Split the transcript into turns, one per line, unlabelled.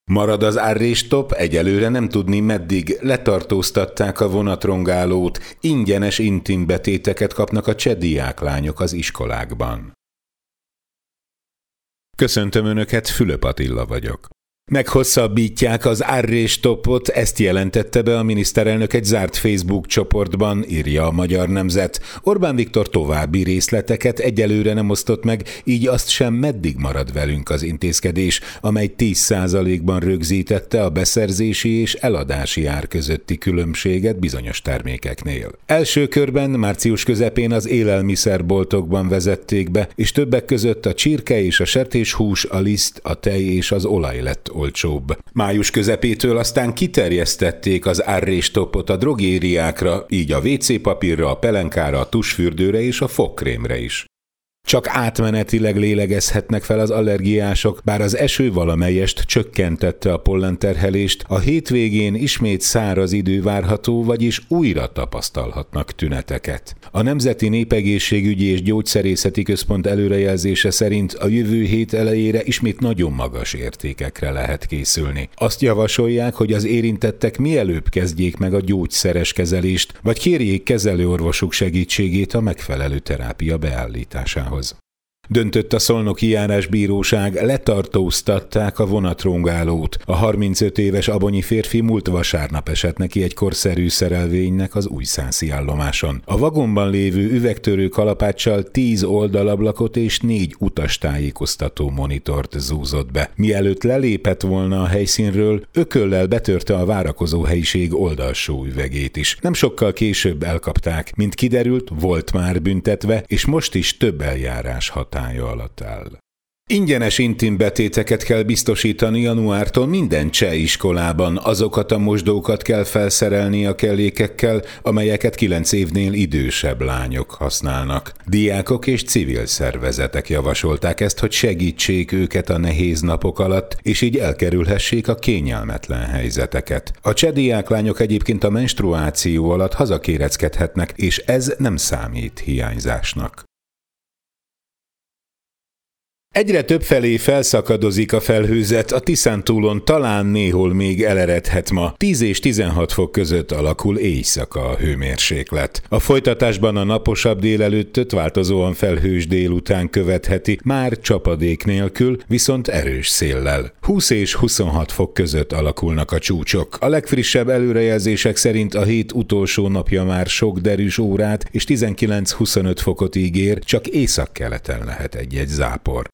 Marad az árrés-top, egyelőre nem tudni meddig, letartóztatták a vonatrongálót, ingyenes intim betéteket kapnak a cseh diáklányok az iskolákban. Köszöntöm Önöket, Fülöp Attila vagyok. Meghosszabbítják az árrés-topot, ezt jelentette be a miniszterelnök egy zárt Facebook csoportban, írja a Magyar Nemzet. Orbán Viktor további részleteket egyelőre nem osztott meg, így azt sem, meddig marad velünk az intézkedés, amely 10%-ban rögzítette a beszerzési és eladási ár közötti különbséget bizonyos termékeknél. Első körben március közepén az élelmiszerboltokban vezették be, és többek között a csirke és a sertéshús, a liszt, a tej és az olaj lett olcsóbb. Május közepétől aztán kiterjesztették az árrés-topot a drogériákra, így a WC papírra, a pelenkára, a tusfürdőre és a fogkrémre is. Csak átmenetileg lélegezhetnek fel az allergiások, bár az eső valamelyest csökkentette a pollenterhelést, a hétvégén ismét száraz idő várható, vagyis újra tapasztalhatnak tüneteket. A Nemzeti Népegészségügyi és Gyógyszerészeti Központ előrejelzése szerint a jövő hét elejére ismét nagyon magas értékekre lehet készülni. Azt javasolják, hogy az érintettek mielőbb kezdjék meg a gyógyszeres kezelést, vagy kérjék kezelőorvosuk segítségét a megfelelő terápia beállításához. Döntött a Szolnoki Járásbíróság, letartóztatták a vonatrongálót. A 35 éves abonyi férfi múlt vasárnap esett neki egy korszerű szerelvénynek az újszászi állomáson. A vagonban lévő üvegtörő kalapáccsal 10 oldalablakot és 4 utastájékoztató monitort zúzott be. Mielőtt lelépett volna a helyszínről, ököllel betörte a várakozó helyiség oldalsó üvegét is. Nem sokkal később elkapták, mint kiderült, volt már büntetve, és most is több eljárás hatája alatt áll. Ingyenes intim betéteket kell biztosítani januártól minden cseh iskolában, azokat a mosdókat kell felszerelni a kellékekkel, amelyeket 9 évnél idősebb lányok használnak. Diákok és civil szervezetek javasolták ezt, hogy segítsék őket a nehéz napok alatt, és így elkerülhessék a kényelmetlen helyzeteket. A cseh diáklányok egyébként a menstruáció alatt hazakéreckedhetnek, és ez nem számít hiányzásnak. Egyre többfelé felszakadozik a felhőzet, a Tiszántúlon talán néhol még eleredhet ma. 10 és 16 fok között alakul éjszaka a hőmérséklet. A folytatásban a naposabb délelőttöt változóan felhős délután követheti, már csapadék nélkül, viszont erős széllel. 20 és 26 fok között alakulnak a csúcsok. A legfrissebb előrejelzések szerint a hét utolsó napja már sok derűs órát és 19-25 fokot ígér, csak északkeleten lehet egy-egy zápor.